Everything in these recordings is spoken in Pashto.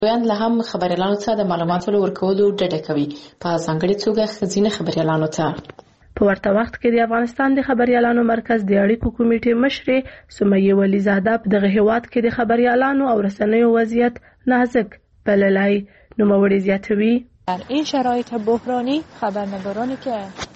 ویاند له هم خبريالانو ته د معلوماتو ورکولو ډډه کوي په ځانګړي توګه ښځینه خبريالانو ته. په ورته وخت کې د افغانستان د خبريالانو مرکز د اړیکو کمیټې مشرې سمیه ولیزاده په دغه هیواد کې د خبريالانو او رسنیو وضعیت نازک بللی. نوموړي زیاتوي در این شرایط بحرانی خبرنگارانی که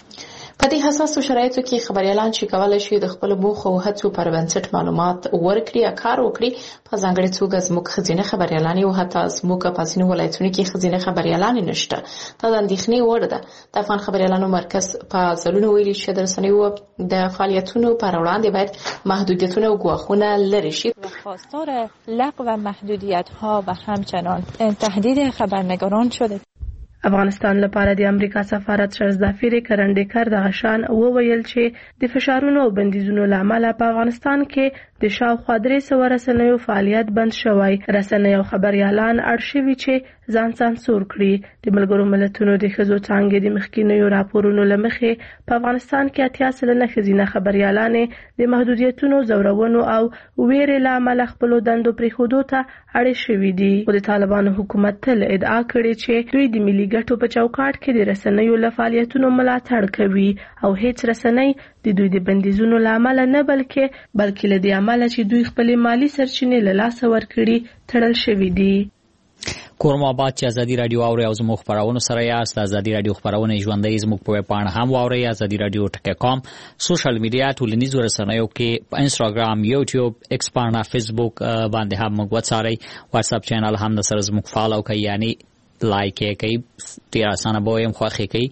په دې حساسو شرایطو کې خبريالان چې کولای شي د خپل موخو او هڅو پر بنسټ معلومات ورکړي یا کار وکړي په ځانګړي توګه زموږ ښځینه خبريالان او حتی زموږ په ځینو ولایتونو کې ښځینه خبريالان نشته. دا د اندېښنې وړ ده. د افغان خبريالانو مرکز په ځلونو ویلي چې د رسنیو د فعالیتونو پر وړاندې باید محدودیتونه او ګواښونه لرې شي. خواستار لغو محدودیت‌ها و همچنان تهدید خبرنگاران شده. افغانستان لپاره د امریکا سفارت شرزدافیر کرندکر د غشان وویل چې د فشارونو او بندیزونو لامل په افغانستان کې د شاوخوا 300 رسنیو فعالیت بند شوی. رسنیو خبريالان اړشوي چې ځان سانسور کړي. د ملګرو ملتونو د ښځو څانګې د مخکینیو راپورونو لمخې په افغانستان کې 80 سلنه ښځینه خبريالان د محدودیتونو، زورونو او ویرې لامل خپل دندو پریښودو ته اړ شوي دي. خو د طالبانو حکومت تل ادعا کړې چې دوی د ملي ګټو په چوکاټ کې د رسنیو له فعالیتونو ملاتړ کوي او هیڅ رسنۍ د دوی د بندیزونو لامل نه بلکې له دې عمله چې دوی خپل مالی سرچینې له لاسه ورکړي تړل شوي دي. کورم آباد چې ازادي رادیو اوري او زموږ خبرونه سره یاست. ازادي رادیو خبرونه ژوندۍ زموږ په ویب پاڼه هم اوري ازادي رادیو ټک.com. سوشل میډیا ټولنیزو رسنیو کې په انستګرام، یوټیوب، ایکس پاڼه، فیسبوک باندې هم موږ وڅارئ. واتس اپ چینل هم د سره زموږ فالو کوي، یعنی لایک کوي. ډیر اسانه به يم خوښي کوي.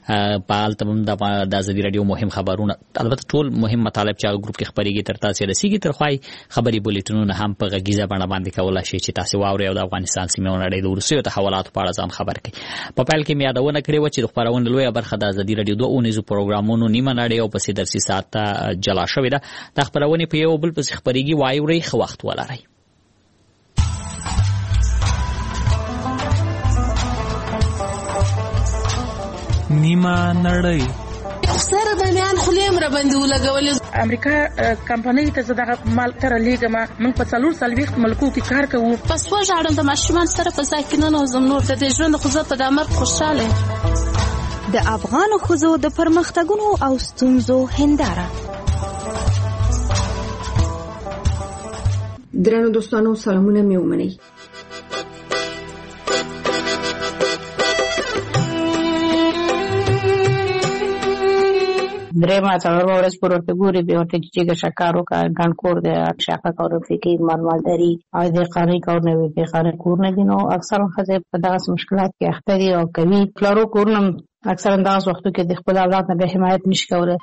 په البته د ازادي رادیو مهم خبرونه، البته ټول مهم مطالب چې ګروپ کې خبريږي تر تاسو رسیږي. تر خوای خبري بولیټونونه هم په غږیزه باندې کولای شي چې تاسو واوري او د افغانستان سیمه نړۍ د روسیې تحولاتو په اړه ځان خبر کړئ. په پیل کې مې یادونه کړې و چې د خبرونه لویه برخه د ازادي رادیو 2 اونیزو پروګرامونو نیمه نړۍ او په سیدرسي ساعت جلا شوې ده. د خبرونه په یو بل پس خبريږي وایوري خو وخت ولري. نیمه نړۍ سره د بیان خلیم را باندې ولګول. امریکا کمپنۍ ته زداغه مال تر لیګما من په 440 ملکو کې کار کوو. پس وژاړم د ماشومان سره په ساکنه نو زم نور د ژوند خو په دامر خوشاله. د افغان خزو د پرمختګونو او ستونزو هنداره. درنو دوستانو سلامونه مې ومنئ. درېما څلور ورځې پر ورته ګوري به ورته چې شکارو کا ګڼکور د شاخه کارو فکر معلوماتري او د قانوني کارونه وی قانوني کورونه دي. نو اکثر خزه په دغه مشکلات کې اخته دي او کوي کلارو کورونه اکثر انداز وختو کې د خپل اولاد نه به حمایت نشي کولای.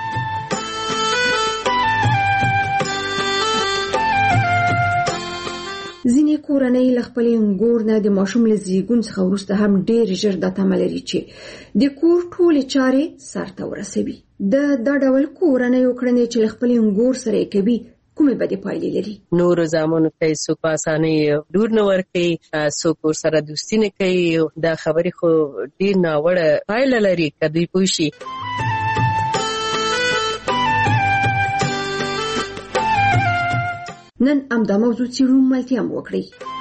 ځینې کورنۍ له خپلې انګور نه د ماشوم له زیږون څخه وروسته هم ډېر ژر دا تمه لري چې د کور ټولې چارې سرته ورسوي. دا ډول کورنۍ کړنې چې له خپلې انګور سره کوي کومې بدې پایلې لري؟ نور زامنو ته څوک په اسانۍ ډور نه ورکوي، څوک ورسره دوستي نه کوي. دا خبرې خو ډېر ناوړه پایله لري که دوی پوه شي. نن همدا موضوع څېړو، ملتیا هم وکړئ.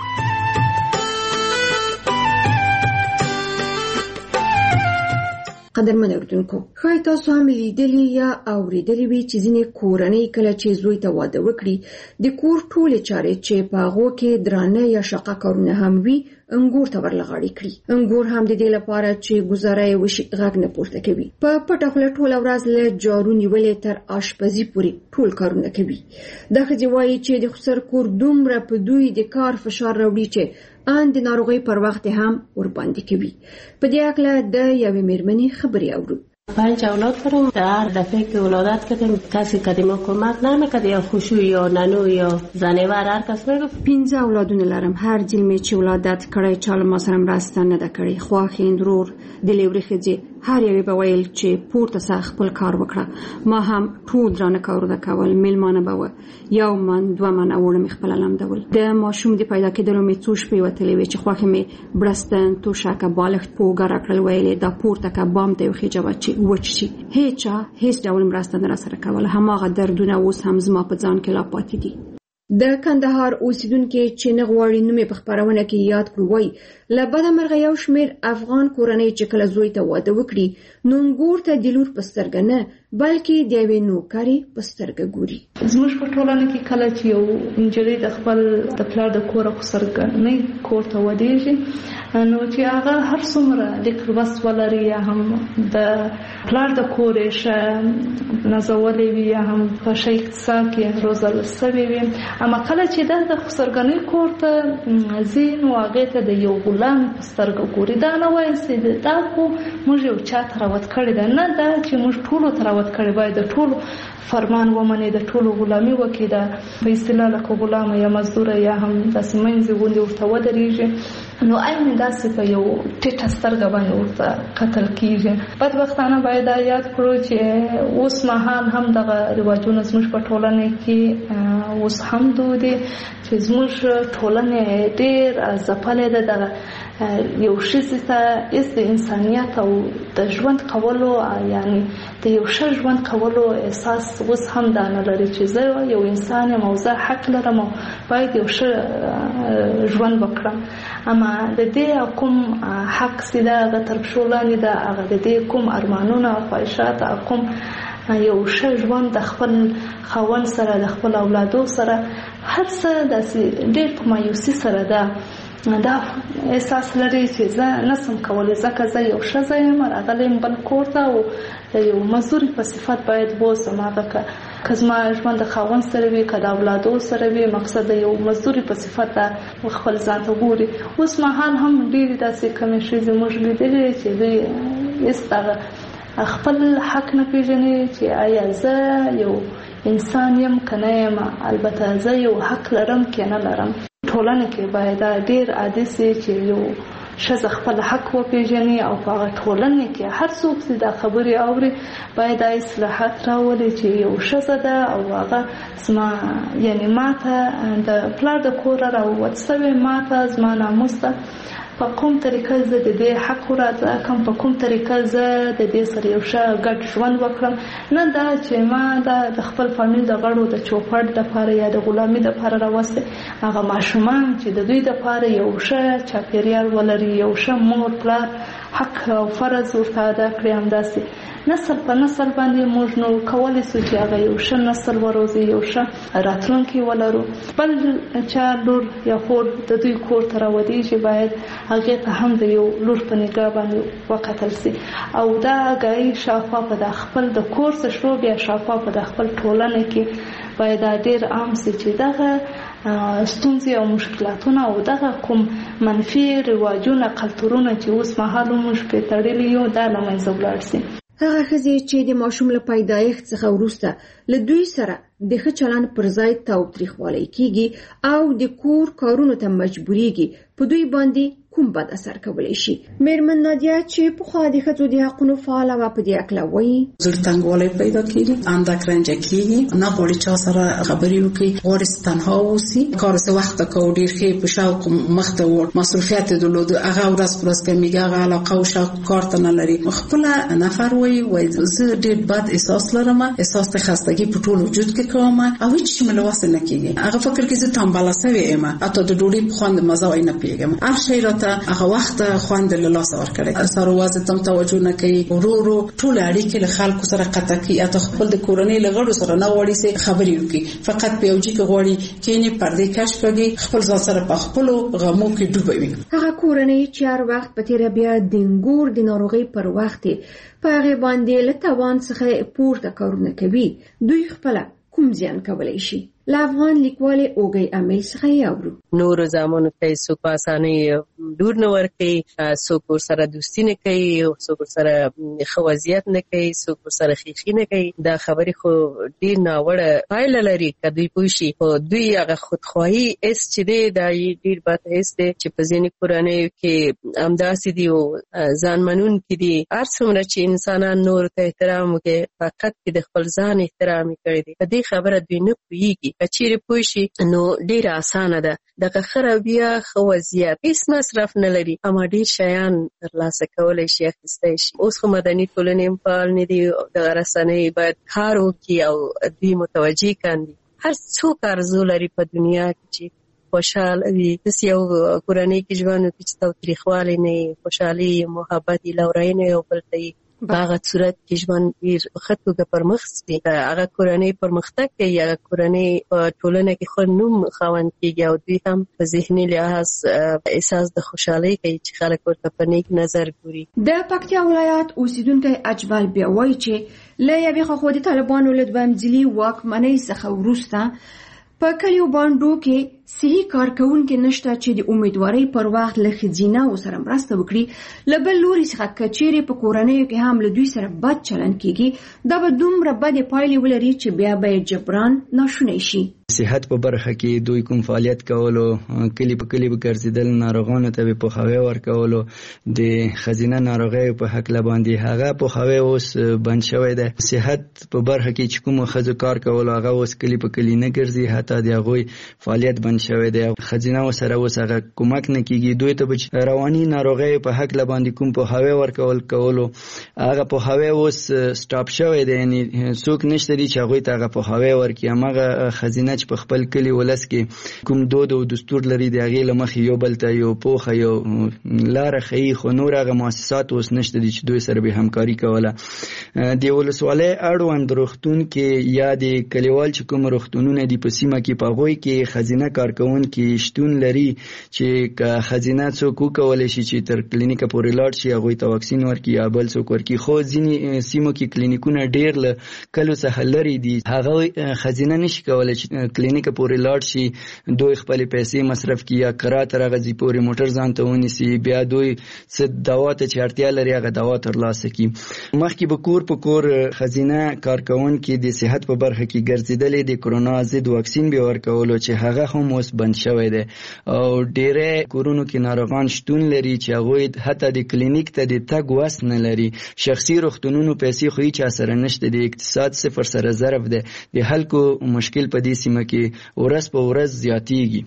قدرمن اردوونکو، ښایي تاسو هم لیدلي یا اورېدلي وي چې ځینې کورنۍ کله چې زوی ته واده وکړي د کور ټولې چارې چې په هغو کې درانه یا شاقه کارونه هم وي انګور ته ورلغاړي کړي. انګور هم د دې لپاره چې ګزاره یې وشي غږ نه پورته کوي. په پټه خوله ټوله ورځ له جارو نیولې تر آشپزي پورې ټول کارونه کوي. دا ښځې وایي چې د خسر کور دومره په دوی د کار فشار راوړي چې ان د ناروغۍ پر وخت هم ورباندې کوي. په دې اړه د یوې میرمنې خبرې اورو. 5 اولاد دارم. در دفعه که ولادت کردیم کسی کدیما کمک نمیکرد، یا خوشو یا ننو یا زنیور هر کس میگفت. 15 اولادونه لرم. هر جلمه چې ولادت کړی چاله ما سره مرسته نه ده کړې. خواخیند ورور د لوري ښځې هر یوې به ویل چې پورته سه خپل کار وکړه. ما هم ټول درانه کارونه کول. میلمانه به وه، 1 من 2 من اوړه مې خپله لمدول. د ماشوم د پیدا کېدلو مې څو شپې وتلې وې چې خوښې مې برستن توشکه بالښت په اوږه راکړل. ویلې دا پورته که بام ته وخېجوه چې وچ شي. هیڅ ډول مرسته نه راسره کوله. هماغه دردونه اوس هم زما په ځان کې لا پاتې دي. د کندهار اوسیدونکو چې نه غواړي نوم په خبرونه کې یاد کړو وای له بده مرغه یو شمېر افغان کورنۍ چې کله زوی ته واده وکړي نو ګور ته د لور په سترګه نه بلکې د یوې نوکرې په سترګه ګوري. زموږ په ټولنه کې کله چې یو نجلۍ د خپل د پلار د کور په سترګه نه کور ته ودیږي نو چې هغه هر څومره لیک لوست ولري یا هم د پلار د کور شه نازولې وي یا هم په شي اقتصاد کې روزل سوي وي اما کله چې د خسرګنۍ کور ته زین واغې ته د یو غلام په سترګه ګوري دا نه وایي چې دا خو موږ یو چا تراوت کړی دا نه دا چې موږ ټول تراوت کړی باید د ټول فرمان ومني د ټولو غلامي وکړي دا په اصطلاح لکه غلام یا مزدور یا هم داسې منځي غوندې ورته ودرېږي نو عین داسې په یو ټیټه سترګه باندې ورته قتل کېږي. بدبختانه باید دا یاد کړو چې اوس مهال هم دغه رواجونه زموږ په ټولنه کې اوس هم دود دي چې زموږ ټولنه ډېر ځپلې ده د یو ښځې ته هېڅ د انسانیت او د ژوند کولو یعنی د یو ښه ژوند کولو احساس اوس هم دا نه لري چې زه یو انسان یم او زه حق لرم او باید یو ښه ژوند وکړم اما د دې کوم حق چې دا هغه تر پښو لاندې ده هغه د دې کوم ارمانونه او خواهشات کوم یو ښه ژوند د خپل خاوند سره د خپل اولادو سره هر څه داسې ډېر په مایوسي سره ده دا احساس لري چې زه نسم کولی ځکه زه یو ښځه یم راغلی یم بل کور ته او د یو مزدوري په صفت باید بوځم هغه که زما ژوند د خاوند سره وي که د اولادو سره وي مقصد د یو مزدوري په صفت خپل ځان ته ګوري. اوس مهال هم ډېرې داسې کمې ښځې موږ لیدلې چې دوی هېڅ دغه خپل حق نه پیژني چې آیا زه یو انسان یم که نه یم البته زه یو حق لرم که نه لرم. ټولنه کې باید ډېر عادي سي چې یو ښځه خپل حق وپیژني او په هغه ټولنه کې هر څوک چې دا خبرې اوري باید دا اصلاحات راولي چې یو ښځه ده او هغه زما یعنی ماته د پلار د کوره راووت سوی ماته زما ناموس ده په کوم طریقه زه د دې حق راځه کوم په کوم طریقه زه د دې سره یو ښه ګډ ژوند وکړم نه دا چې ما د خپل فامیل د غړو د چوپړ دپاره یا د غلامي دپاره راوستې هغه ماشومان چې د دوی دپاره یو ښه چاپېریال ولري یو ښه مور پلار حق او فرض ورته ادا کړي همداسې نسل په نسل باندې موږ نو کولی سو چې هغه یو ښه نسل وروزي یو ښه راتلونکی ولرو. بل چا لور یا خور د دوی کور ته راودېږي باید هغې ته هم د یو لور په نګاه باندې وکتل سي او دا ګایي شاوخوا په د خپل د کور څه شو بیا شاوخوا په د خپل ټولنه کې باید دا ډېر عام سي چې دغه ستونزې او مشکلاتونه او دغه کوم منفي رواجونه کلتورونه چې اوس مهال موږ پرې تړلي یو دا له منځه ولاړ سي. هغه ښځې چې د ماشوم له پیدایښت څخه وروسته له دوی سره د ښه چلند پر ځای تاوتریخوالی کیږي او د کور کارونو ته مجبوریږي په دوی باندې کوم بد اثر کولی شي. میرمن نادیه چې پخوا د ښځو د حقونو فعاله وه په دې هکله وایي زړه تنګوالی پیدا کېږي اندک رنجه کېږي نه غواړي چا سره خبرې وکړي غواړي تنها واوسي کار څه وخته کوو ډېر ښې په شوق مخ ته وړ مصروفیت یې درلود هغه ورځ په ورځ کمیږي هغه علاقه او شوق کار ته نه لري خپله نفر وایي زه ډېر بد احساس لرم احساس د خستګي په ټول وجود کې کوم او هیڅ شي مې له وسه نه کېږي هغه فکر کې زه تنبله سوې یم حتی د ډوډۍ په خوند مزه نه پوهېږم هر شی راته هغه وخت خوند له لاسه ورکړی سره وازه تم توجه نه کوي ورو ټول اړیکې له خلکو سره قطع کوي اته خپل د کورنۍ له غړو سره نه غواړي سي خبرې وکړي فقط په یو ځای کې غواړي کینې پردې کشف کوي خپل ځان سره په خپل غمو کې ډوبوي. هغه کورنۍ چې هر وخت په تیر بیا د انګور د ناروغۍ پر وخت په هغه باندې له توان څخه پورته کارونه کوي دوی خپل کوم زیان کولی شي. له افغان لیکوال اوګي امیل څخه یاورو نور زمانو ته څوک اسانه دور نه ورکي څوک سره دوستی نه کوي څوک سره خوازیت نه کوي څوک سره خېخي نه کوي دا خبرې خو ډیر ناوړه پایله لري کدی پوښي او دوی هغه خودخواهی اس چې دی دا ډیر بد اس دی چې په ځینې کورنۍ کې امداسي دی او ځانمنون کې دی هر څومره چې انسانان نور ته احترام کوي فقط د خپل ځان احترام کوي په دې خبره دوی نه پوهیږي کچېرې پوښي نو ډیره اسانه ده دغه خرابیا خو وضعیت هیڅ مصرف نه لري اما ډیر شیان ترلاسه کولای شي اخیستی شي اوس خو مدني ټولنې فعال نه دي د رسنۍ باید کار وکړي او دوی متوجي کاندي هر څوک ارزو لري په دنیا کې چې خوشاله وي. داسې یو کورنۍ کې ژوند وکړي چې تاوتریخوالی نه وي، خوشحالي، محبت، لورینه یو بل ته وي. په هغه صورت کې ژوند ډېر ښه توګه پرمخ ځي. هغه کورنۍ پرمختګ کوي، هغه کورنۍ په ټولنه کې ښه نوم خاوند کېږي او دوی هم په ذهني لحاظ احساس د خوشحالۍ کوي چې خلک ورته په نیک نظر ګوري. د پکتیا ولایت اوسیدونکی اجمل بیا وایي چې له یوې خوا د طالبانو له دویم ځلي واکمنۍ څخه وروسته په کلیو بانډو کې صحي کارکونکي نشته چې د امیدوارۍ پر وخت له ښځینه سره مرسته وکړي. له بل لوري څخه که چیرې په کورنیو کې هم له دوی سره بد چلند کېږي، دا به دومره بدې پایلې ولري چې بیا به یې جبران ناشونی شي. صحت په برخه کې دوی کوم فعالیت کولو، کلی په کلی به ګرځېدل، ناروغانو ته به پوهاوی ورکولو، د ښځینه ناروغیو په هکله باندې هغه پوهاوی اوس بند شوی دی. صحت په برخه کې چې کوم ښځو کار کولو هغه اوس کلی په کلی نه ګرځي، حتی د هغوی فعالیت بند شوی دی. ښځینه سره اوس هغه کومک نه کېږي. دوی ته به رواني ناروغیو په هکله باندې کوم پوهاوی ورکولو هغه پوهاوی اوس سټاپ شوی دی. یعنې څوک نشته دي چې هغوی ته هغه پوهاوی ورکړي. هماغه ښځینه چې په خپل کلی ولس کې کوم دود او دستور لري د هغې له مخې یو بل ته یو پوخه یو لاره ښیي، خو نور هغه مؤسسات اوس نشته دي چې دوی سره به همکاري کوله. د ولسوالۍ اړوند روغتون کې یا د کلیوال چې کوم روغتونونه دي په سیمه کې په هغوی کې ښځینه کارکوونکي شتون لري چې که ښځینه څوک وکولی شي چې تر کلینیکه پورې لاړ شي هغوی ته واکسین ورکړي یا بل څوک ورکړي. خو ځینې سیمو کې کلینیکونه ډېر له کلو څخه لرې دي، هغوی ښځینه نشي کولی چې کلینیکه پورې لاړ شي، دوی خپلې پیسې مصرف کړي یا کرا تر هغه ځي پورې موټر ځان ته ونیسي، بیا دوی څه دوا ته چې اړتیا لري هغه دوا ترلاسه کړي. مخکې به کور په کور ښځینه کارکوونکي د صحت په برخه کې ګرځېدلې، د کرونا ضد واکسین به ورکولو چې هغه هم اوس بند شوی دی او ډېری کورونو کې ناروغان شتون لري چې هغوی حتی د کلینیک ته د تګ وس نه لري. شخصي روغتونونو پیسې خو هیچا سره نشته، د اقتصاد صفر سره ضرب دی. د خلکو مشکل په دې سیمه کې ورځ په ورځ زیاتیږي.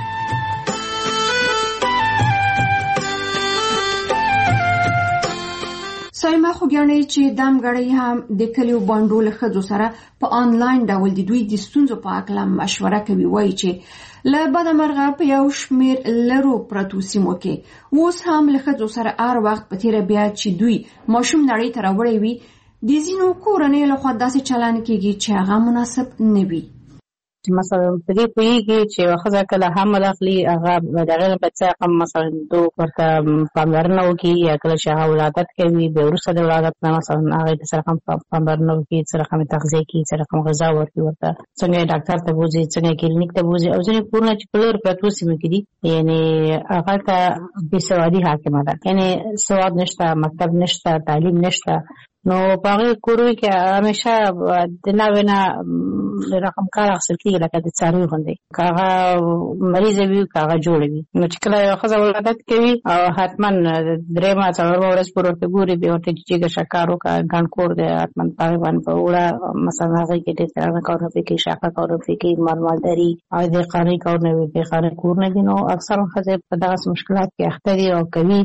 سایما خوګیانې چې دمګړی هم د کلیو بانډو له ښځو سره په آنلاین ډول د دوی د ستونزو په اړه مشوره کوي. وایي چې له بده مرغه په یو شمېر لرو پرتو سیمو کې اوس هم له ښځو سره هر وخت په تېره بیا چې دوی ماشوم نړۍ ته راوړی وي د ځینو کورنیو لخوا داسې چلند کېږي چې هغه مناسب نه وي. مثلا په دې پوهېږي چې یوه ښځه کله حمل اخلي هغه د هغې نه باید څه رقم مثلا ورته پاملرنه وکړي، یا کله چې هغه ولادت کوي بیا وروسته د ولادت نه مثلا هغې ته څه رقم پاملرنه وکړي، څه رقم تغذیه کړي، څه رقم غذا ورکړي، ورته څنګه یې ډاکټر ته بوځي، څنګه یې کلینیک ته بوځي. او ځینې کورونه چې په لرې پرتو سیمو کې دي یعنې هغه ته بېسوادي حاکمه ده، یعنې سواد نشته، مکتب نشته، تعلیم نشته. نو په هغې کورونو کې همیشه د ناوې نه رقم کار اخیستل کېږي لکه د څاروي غوندې، که هغه مریضه وي که هغه جوړه وي. نو چې کله یوه ښځه ولادت کوي او حتما درېیمه څلورمه ورځ پورې ورته ګوري، بیا ورته جګه شکر وکړه، ګڼ کور دی، حتما په هغې باندې په وړه مثلا هغې کې ډېر کرانه کارونه پرې کوي، شاقه کارونه پرې کوي، مالداري او دهقاني کارونه وي، دهقاني کورونه دي. نو اکثرا ښځې په دغسې مشکلات کې اخته دي او کوي.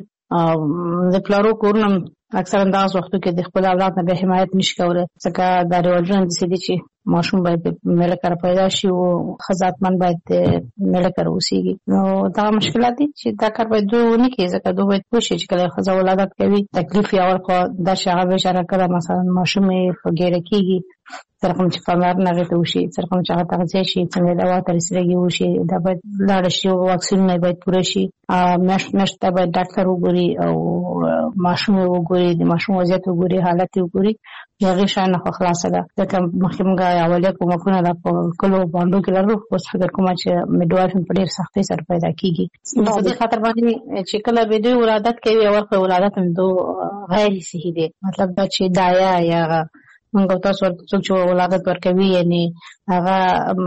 د پلارو کورونه اکثرا دغه وختو کې د خپل اولاد نه به حمایت نشي کولی، ځکه دا رواجونه داسې دي چې ماشوم باید میړه کره پیدا شي او ښځه حتما باید میړه کره اوسېږي. نو دغه مشکلات دي چې دا کار باید دوی ونه کړي، ځکه دوی باید پوه شي چې کله ښځه ولادت کوي تکلیف یې اول خو دا چې هغه بېچاره کله مثلا ماشوم یې په ګیډه کېږي، څه رقم چې پاملرنه هغې ته وشي، څه رقم چې هغه تغذیه شي، څنګه دوا ته رسېدګي وشي، دا باید لاړه شي، واکسینونه باید پوره شي، میاشت میاشت ته باید ډاکټر وګوري او ماشوم یې وګوري، د ماشوم وضعیت وګوري، حالت یې وګوري. د هغې شیان نه خو خلاصه ده، ځکه مخکې موږ اولیه کومکونه دا په کلو بانډو کې لرو، اوس فکر کومه چې میډوایف په ډېر سختۍ سره پیدا کېږي. په دې خاطر باندې چې کله به دوی ولادت کوي اول خو ولادت هم غیر صحي دی، مطلب دا چې دایه یا موږ تاسو څوک چې ولادت ورکوي یعنې هغه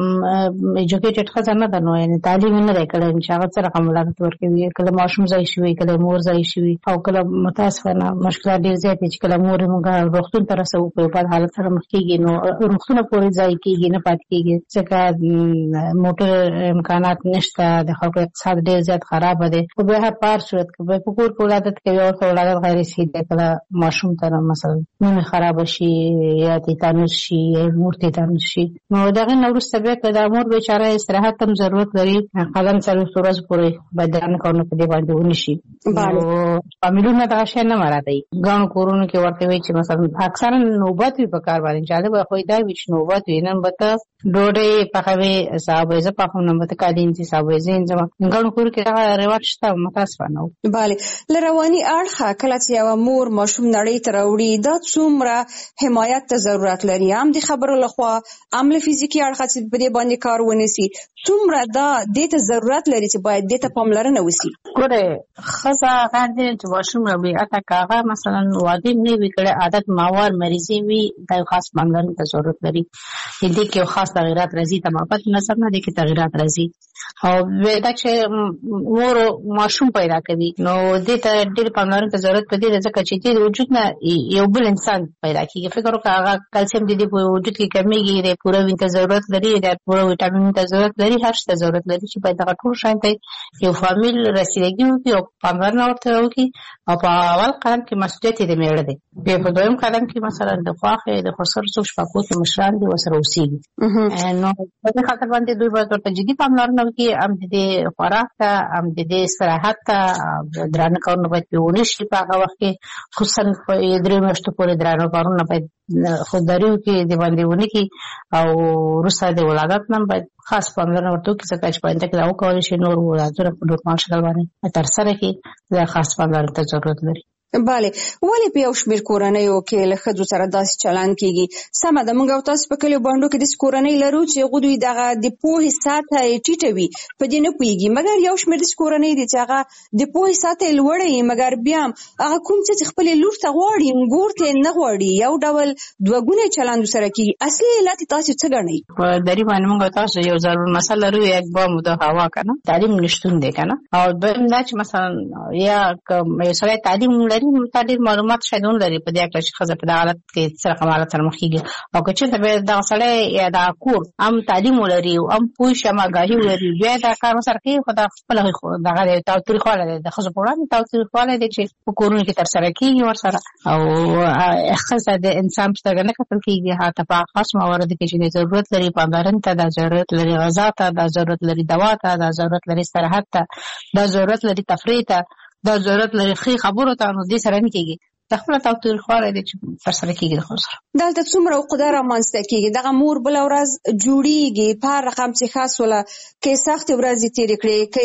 ایجوکیټډ ښځه نه ده، نو یعنې تعلیم یې نه دی کړی چې هغه څه رقم ولادت ورکوي. کله ماشوم ځای شوي، کله مور ځای شوي، او کله متاسفانه مشکلات ډېر زیات دي چې کله مور یې موږ روغتون ته رسوو په یو بد حالت سره مخ کېږي، نو روغتونه پورې ځای کېږي نه پاتې کېږي، ځکه موټر امکانات نشته، د خلکو اقتصاد ډېر زیات خرابه دی. خو بیا په هر صورت کې په کور کې ولادت کوي او ولادت غیر صحي دی، کله ماشوم ته مثلا نومې خرابه شي یا تیتانوس شي یا مور تیتانوس شي، نو دغه نو وروسته بیا که د مور بیچاره استراحت هم ضرورت لري قلم 4 ورځې پورې باید درانه کارونه په دې باندې ونشي. نو فامیلونه دغه شی نه مرادي ګڼو کورونو کې ورته وي چې مثلا اکثرا نوبت وي په کار باندې جالب خو دا وي چې نوبت وي نن به ته ډوډۍ پخوي صاحب زه پخوم نن به ته قالین چې صاحب زین زما ګڼو کور کې دا رواج شته متاسفانه. bale لروانی اړخه کله چې یو مور ماشوم نړۍ ته راوړي دا څومره حمایت ته ضرورت لري هم د خبرو لخوا عمل فزیکی اړخه چې په دې باندې کار ونیسي څومره دا د ته ضرورت لري چې باید د ته پاملرنه وسی. ګوره خزه غاندې چې ماشوم راوړي اته کاغه مثلا واده نه وی کړه عادت ماوار مریضي وي دا خاص پاملرنه ته ضرورت لري. دې کې خاص تغیرات راځي تمامت نظر نه دي کې تغیرات راځي او دا چې مور ماشوم پیدا کوي نو دې ته ډېر پاملرنه ته ضرورت پدې ځکه چې د وجود نه یو بل انسان پیدا کیږي. فکر وکړه هغه کلسیم د دې په وجود کې کمیږي د پوره وینې ته ضرورت لري د پوره وټامین ته ضرورت لري هر څه ته ضرورت لري چې باید هغه ټول شان ته یو فامیل رسیدګي وکړي او پاملرنه ورته وکړي او په اول قدم کې مسؤلیت دې میړه دی بیا په دویم قدم کې مثلا د خواخې د خسر څو شپکو کې مشران دي وسره اوسېږي نو په دې خاطر باندې دوی باید ورته جدي پاملرنه وکړي هم د خوراک ته هم د استراحت ته درانه کارونه باید پیونه شي په هغه وخت کې خصوصا په 3 میاشتو پورې درانه کارونه باید خودداري وکړي د باندې ونه کړي او وروسته د ولادت نه باید خاص پاملرنه ورته وکړي ځکه چې په انده کې دا وکولی شي نور ولادتونه په نورمال شکل باندې ترسره کړي دا خاص پاملرنه ته ضرورت لري. bale ولې په یو شمېر کورنیو کې له ښځو سره داسې چلند کیږي سمه ده موږ او تاسو په کلیو باندې کې د کورنۍ لرو چې غوډوي دغه د پوهې ساته ټیټه وي په دې نه پوهیږي مګر یو شمېر د کورنۍ دي چې هغه د پوهې ساته لوړه وي مګر بیا هغه کوم چې خپل لور ته غواړي ګور ته نه غواړي یو ډول دوګونه چلند سره کیږي اصلي علت تاسو څه ګڼئ؟ په دری باندې موږ تاسو یو ضرور مسله لرو یک با مده هوا کنه تعلیم نشټون دی کنه او دویم دا چې مثلا یا یو سره تعلیم ډېر معلومات شاید لري په دې اړه چې خزه په حالت کې سره حالت سره مخېږي او که چې دا سره یا دا کور هم تعلیم ولري او هم پوه شماګاهي ولري بیا دا کار سره کوي خو دا خپل دغه تاوتریخ ولا د خزه په وړاندې تاوتریخ ولا دي چې په کورونو کې تر سره کیږي ور سره او خزه د انسان څخه نه کتل کیږي هاته په خاص موارد کې چې ضرورت لري پاملرنه ته د ضرورت لري غذا ته د ضرورت لري دوا ته د ضرورت لري استراحت ته د ضرورت لري تفریح ته دا ضرورت لري خبرو ته نو دې سره نه کیږي دغه تاوتریخ واره دي چې پر سره کیږي د خسر دلته څومره قدرت رامنځته کیږي دغه مور بل ورځ جوړیږي په رقم چې خاص ولا کې سخت ورځ تیر کړي کې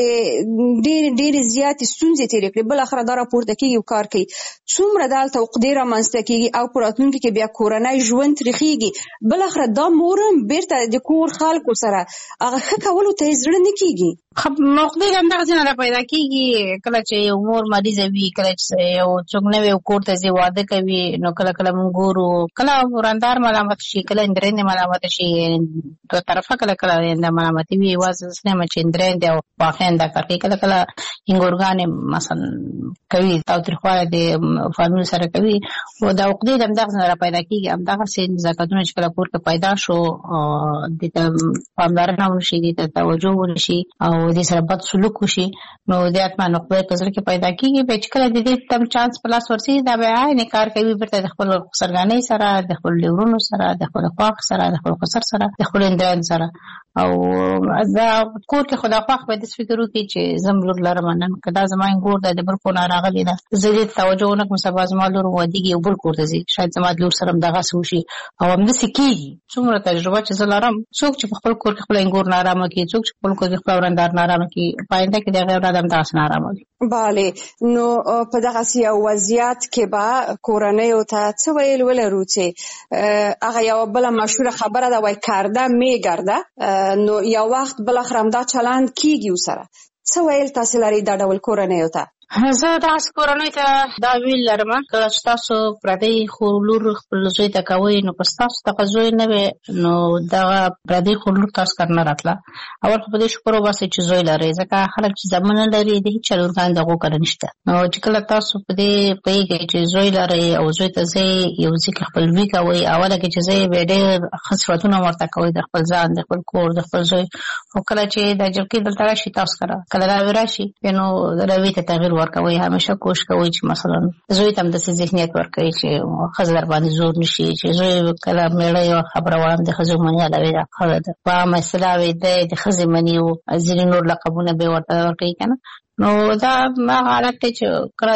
ډېر زیات ستونزې تیر کړي بل اخر دا راپورته کیږي او کار کوي څومره دلته قدرت رامنځته کیږي او پراتونکو کې بیا کورنۍ ژوند تریخيږي بل اخر دا مورم بیرته د کور خلکو سره هغه کولو ته زړه نه کیږي موقدي هم دغه څنګه پیدا کیږي کله چې یو مور مریض وي کله چې یو څوک نه وي کور ته ځي واده کوي نو کله کله مونږ ګورو کله وراندار ملامت شي کله اندرین ملامت شي دوه طرفه کله کله اند ملامت وي واسه سنه چې اندرین دی او واخین دا کوي کله کله انګورګان مثلا کوي تاوتریخواله د فامیل سره کوي او دا وقدي هم دغه څنګه پیدا کیږي هم دغه سین زکاتونه چې کله کور کې پیدا شو د پاملرنه ونشي د توجه ونشي او دې سره بد سلوک وشي نو د اتما نقطه په ځل کې پیدا کیږي به چې کله د دې تم چانس پلاس ورسي دا به نه کار کوي برته د خپل سرګانۍ سره د خپل لیورونو سره د خپل خواخ سره د خپل خسر سره د خپل اندران سره او دا کور کې خدا خواخ به د فکر وکړي چې زم لور لرم نن کدا زماین ګور د بل کو نه راغلی دا زه توجه نه کوم سبا زما لور ودیږي او بل کور ته ځي شاید زما لور سره دغه سوشي او هم د سکیږي څومره تجربه چې زلارم څوک چې خپل کور کې خپل انګور نارامه کوي څوک چې خپل کور کې خپل وراندار نارامه کوي پاینده کې دغه آدم تاسو نارامه دي bale نو په دغه سیاسي وضعیت کې با کورنۍ او ته څه ویل ولرو چې هغه یو بل مشهور خبره دا وای کارده میګرده نو یو وخت بل اخرام دا چلند کیږي وسره څه ویل تاسو لري دا ډول کورنۍ او ته زه تاسو کورنۍ ته دا ویل لرم کله چې تاسو پردي خورلور خپل زوی ته کوي نو پس تاسو ته زوی نه وي نو دا پردي خورلور تاسو کار نه راتله اول خو دې شکر وباسئ چې زوی لري ځکه خلک چې زمونه لري د هیڅ چلورګان دغه کار نشته نو چې کله تاسو په دې پیګه چې زوی لري او زوی ته زی یو ځکه خپل وی کوي اوله کې چې زی به ډېر خصلتونه ورته کوي د خپل ځان د خپل کور د خپل زوی او کله چې د جلکی دلته راشي تاسو کړه کله راوي راشي نو راوي ته تغیر ورکوي همیشه کوشش کوي چې مثلا زوی تم د ذهنیت ورکوي چې خزر باندې زور نشي چې زوی کله مېړه یو خبره وړاندې خزو منی علاوه دا خبره ده په مسله وي د خزې منی او ځینې نور لقبونه به ورته ورکوي کنه نو دا ما حالت چې کله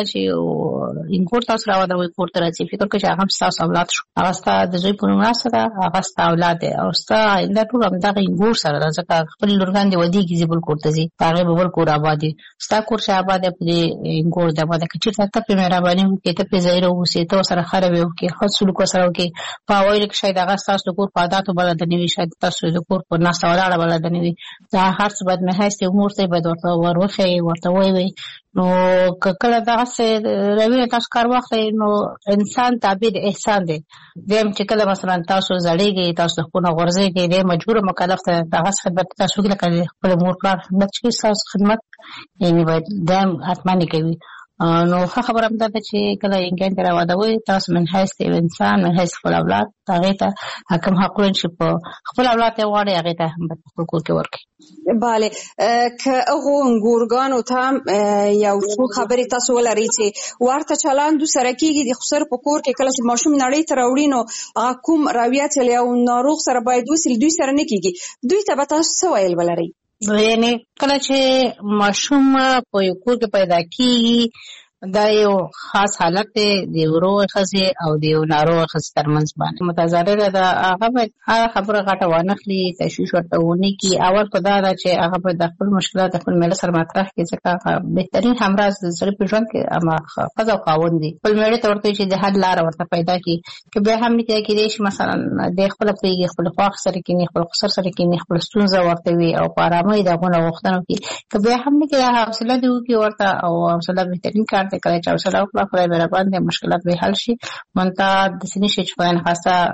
چې انګور تاسو راوړل وي کوټه راځي فکر کوي چې هغه تاسو اولاد شو هغه ستاسو د زوی په نوم سره هغه ستاسو اولاد دی او ستاسو د ټول هم دغه انګور سره ځکه خپل لورګان دی ودی کیږي بل کوټه زی هغه به بل کور آبادی ستاسو کور شه آباد په انګور د آباد کې چې ته په مهرباني کې ته په ظاهر اوسې ته سره خراب یو کې خاص سلوک سره کې په وایي کې شاید هغه تاسو د کور په عادت بلد نه وي شاید تاسو د کور په ناس ولاړ بلد نه وي دا هر څه باید مه هسته امور ته باید ورته ورخه وي نو کله دا څه روي تاسو کار وخت نو انسان تابع د احسان دی دیم چې کله مثلا تاسو زړیږي تاسو خپل غرضه کې د مجبور مکلف ته دغه خدمت تاسو کې کوي خپل مور کار خدمت کې تاسو خدمت یعنی باید دیم اتمنه کوي نو خبره هم ده چې کله انګان تر واده وي تاسو من حیث انسان من حیث خپل اولاد هغه ته حکم حقوق شي په خپل اولاد ته وړي هغه ته هم په کور کې ورکړي bale که هغه ګورګانو ته یو څو خبرې تاسو ولرئ چې ورته چلند سره کیږي د خسر په کور کې کله چې ماشوم نړۍ ته راوړي نو هغه کوم راویات یو ناروغ سره باید وسیل دوی سره نه کیږي دوی ته به تاسو څه ویل ولرئ یعنی کله چې ماشوم په یو کور کې پیدا کیږي دا یو خاص حالت دی د ورو خزې او د ناروغ خزې ترمنځ باندې متضرره ده هغه باید هغه خبره غټه وانخلي تشویش ورته ونه کی اول په دا چې هغه په د خپل مشکلات خپل مېړه سره مطرح کړي ځکه بهترین همراز د سړي په ژوند کې اما خزه او خاوند دي خپل مېړه ته ورته چې د حل لار ورته پیدا کړي که به هم نه کېږي چې مثلا د خپل پیږي خپل خواخ سره کې خپل خسر سره کې خپل ستونزه ورته وي او په آرامۍ دغه وختونو کې که به هم نه کې حوصله دی او ورته او حوصله بهترین کار ته کوي چې حوصله وکړه خدای به باندې مشکلات به حل شي منته د سینې شي چې په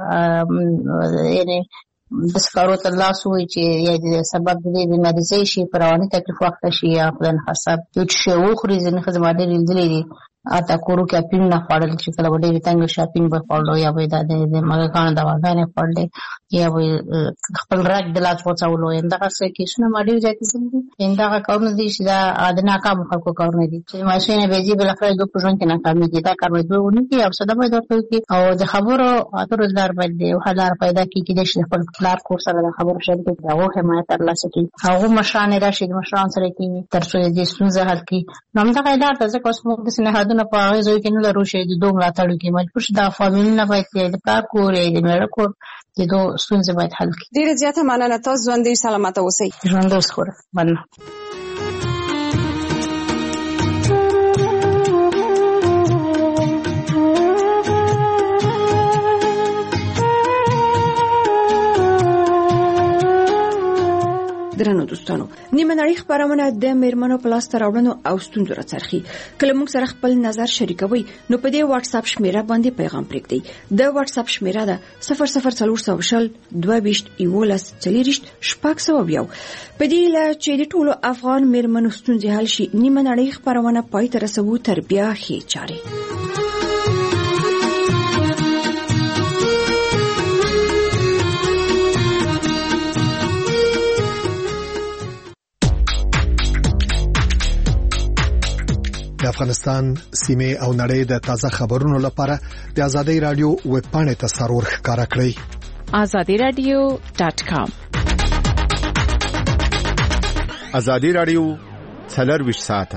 خاصه یعنی د سکارو ته لاس وي چې یا د سبب د مریضۍ شي پرواني تکلیف وخت شي یا خدای خاصه یو شی وخوري ځنه خدمات لیدلې دي اته کورو کې اپین نه خورل چې کله وړي وتنګ شاپینګ به خورلو یا به د مګان د واغانه خورل یا به خپل راج د لاس وڅولو انده څه کې شنو ماډیو ځکه چې انده کارونه دي چې دا ادنا کار خلکو کارونه دي چې ماشینه به جی بل خپل د پروژن کې ناکامي دي دا کار به دوی کې او صدا به درته کې او د خبرو اترو دار باندې او حلار پیدا کیږي چې خپل کلار کور سره د خبرو شریک دي او حمایت ترلاسه کوي هغه مشران راشد مشران سره کې ترڅو دې ستونزه حل کړي نو موږ دا ځکه اوس موږ د سنهادو نه په هغه ځای کې نه لرو چې د دوه ملاتړ کې مجبور شي دا فامیل نه باید د کار کورې د مېړه کور د دوه ستونزې باید حل کړي ډیره زیاته مننه تاسو ژوندۍ سلامت اوسئ ژوندۍ اوسئ مننه درنو دوستانو نیمه نړۍ خبرونه د میرمنو پلاس تراوړنو او ستونزو راڅرخي کله موږ سره خپل نظر شریکوي نو په دې واتس اپ شمیره باندې پیغام پرېږدئ د واتس اپ شمیره ده 00400 22 11 40 شپږ سوه یو په دې لا چې د ټولو افغان میرمنو ستونزې حل شي نیمه نړۍ خبرونه پای ته رسوو تر بیا ښې چارې د افغانستان سیمه او نړۍ د تازه خبرونو لپاره د آزادۍ رادیو ویب پاڼې ته سرور ښکارا کړئ azadiradio.com آزادۍ رادیو 24 ساعته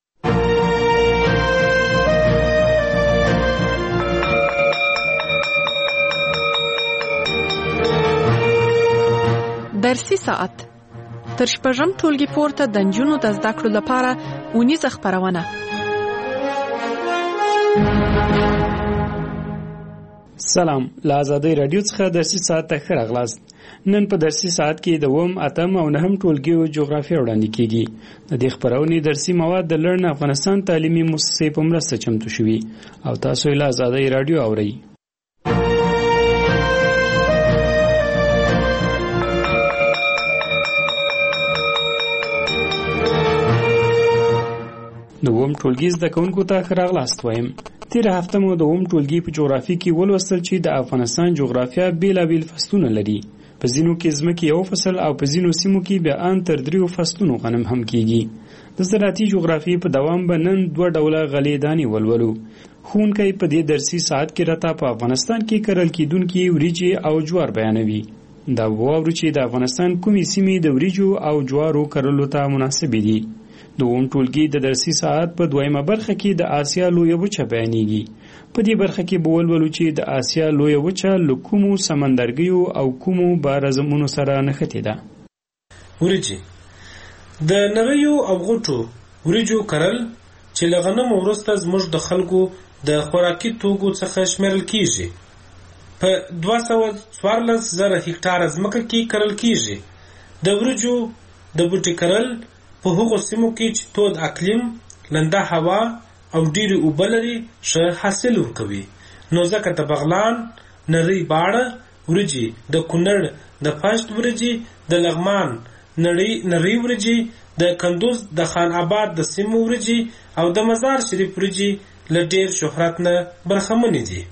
درسي ساعت تر شپږم ټولګي پورته د نجونو د زده کړو لپاره اونیزه خبرونه سلام له آزادۍ رادیو څخه درسي ساعت ته ښه راغلاست نن په درسي ساعت کې د اووم اتم او نهم ټولګیو جغرافیه وړاندې کیږي د دې خبرونې درسي مواد د لرن افغانستان تعلیمي مؤسسې په مرسته چمتو شوي او تاسو له آزادۍ رادیو اورئ د اووم ټولګي زده کوونکو ته ښه راغلاست وایم تیره هفته مو د اووم ټولګي په جغرافي کې ولوستل چې د افغانستان جغرافیه بیلابیل فصلونه لري په ځینو کې ځمکې یو فصل او په ځینو سیمو کې بیا ان تر 3 فصلونو غنم هم کیږي. د زراعتي جغرافیې په دوام به نن 2 ډوله غلې دانې ولولو. ښوونکی په دې درسي ساعت کې راته په افغانستان کې کرل کېدونکي وریجې او جوار بیانوي. دا واورو چې د افغانستان کومې سیمې د وریجو او جوارو کرلو ته مناسبې دي. دوم ټولګي د درسي ساعت په 2مه برخه کې د آسیا لویه وچه بیانېږي. په دې برخه کې به ولولو چې د آسیا لویه وچه له کومو سمندرګیو او کومو بارزمونو سره نښتې ده. وریجې د نریو او غوټو وریجو کرل چې له غنمو وروسته زموږ د خلکو د خوراکي توکو څخه شمیرل کیږي. په 214,000 هکتاره ځمکه کې کرل کیږي. د وریجو د بوټي کرل په هغو سیمو کې چې تود اقلیم، لنده هوا او ډېرې اوبه لري ښه حاصل ورکوي. نو ځکه د بغلان، نری باړه وریجې، د کونړ د پشت وریجې، د لغمان نری وریجې، د کندوز د خان آباد د سیمو وریجې او د مزار شریف وریجې له ډېر شهرت نه برخمنې دي.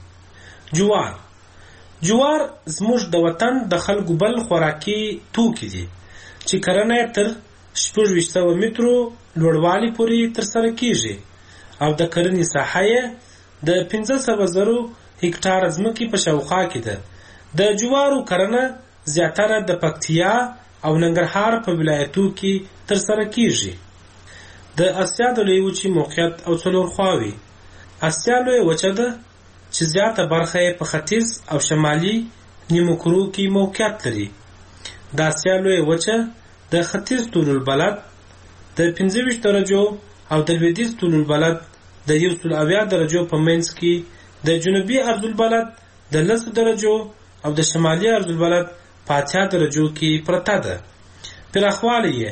جوار زموږ د وطن د خلکو بل خوراکي توکي دي چې کرنه یې تر 2600 مترو لوړوالي پورې ترسره کیږي او د کرنې ساحه یې د 15,000 هکتاره ځمکې په شاوخوا کې ده. د جوارو کرنه زیاتره د پکتیا او ننګرهار په ولایتو کې ترسره کیږي. د اسیا د لویې وچې موقعیت او څلور خواوې. اسیا لویه وچه ده چې زیاته برخه یې په ختیځ او شمالي نیمو کرو کې موقعیت لري. د اسیا لویه وچه د ختیځ طول البلد د 25 درجو او د لویدیځ طول البلد د 170 درجو په منځ کې، د جنوبي عرض البلد د 10 درجو او د شمالي عرض البلد په 80 درجو کې پرته ده. پراخوالی یې